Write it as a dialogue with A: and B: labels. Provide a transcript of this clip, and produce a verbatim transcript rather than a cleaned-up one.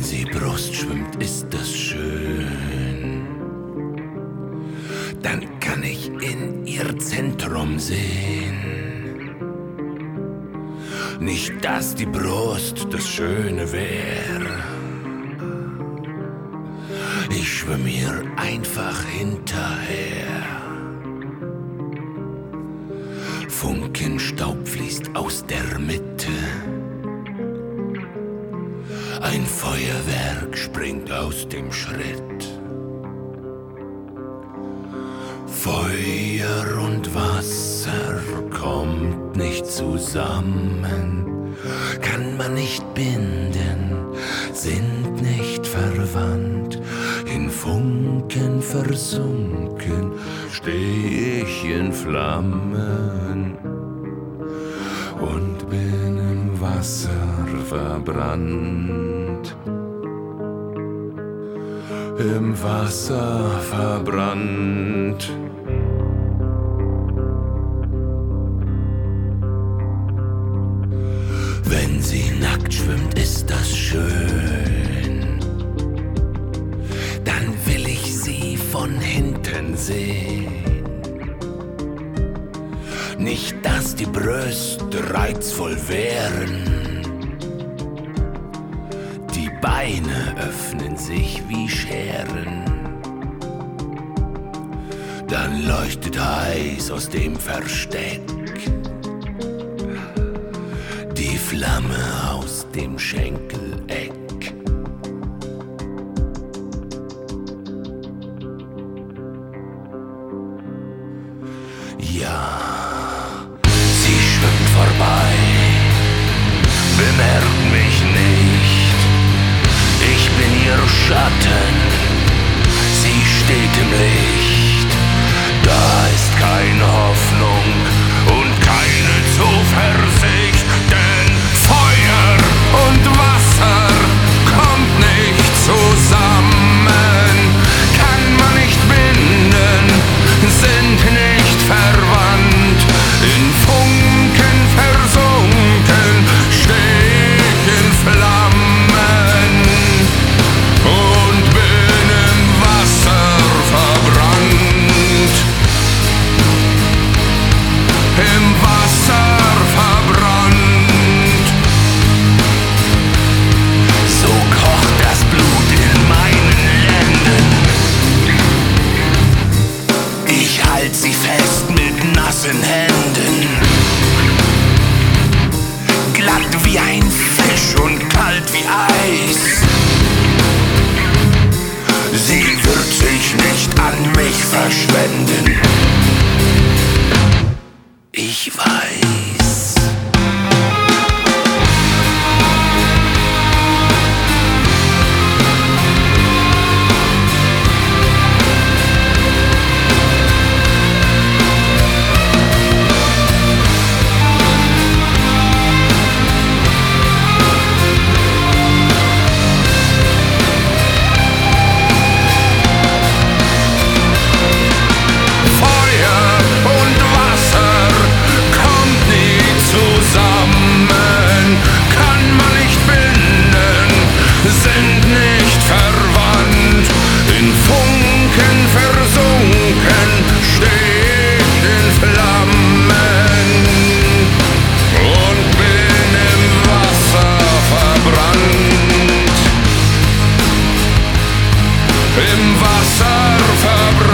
A: sie Brust schwimmt, ist das schön. Dann kann ich in ihr Zentrum sehen. Nicht, dass die Brust das Schöne wär. Ich schwimm ihr einfach hinterher. Funkenstaub fließt aus der Mitte. Ein Feuerwerk springt aus dem Schritt. Feuer und Wasser kommt nicht zusammen, kann man nicht binden, sind nicht verwandt. In Funken versunken steh ich in Flammen und bin im Wasser verbrannt. Im Wasser verbrannt. Wenn sie nackt schwimmt, ist das schön. Dann will ich sie von hinten sehen. Nicht, dass die Brüste reizvoll wären. Die Beine öffnen sich wie Scheren. Dann leuchtet heiß aus dem Versteck die Flamme aus dem Schenkeleck. Ja, sie schwimmt vorbei, bemerkt mich nicht. Ich bin ihr Schatten, sie steht im Licht. Da ist keine Hoffnung und keine Zuversicht, denn Feuer und Wasser kommt nicht zusammen, kann man nicht binden, sind nicht verwandt. In Funken versunken steh ich in Flammen und bin im Wasser verbrannt. Im Wasser verbrannt. So kocht das Blut in meinen Lenden. Ich halt sie fest mit nassen Händen. Glatt wie ein Fisch und kalt wie Eis. Sie wird sich nicht an mich verschwenden. Ich weiß. Im Wasser verbrannt.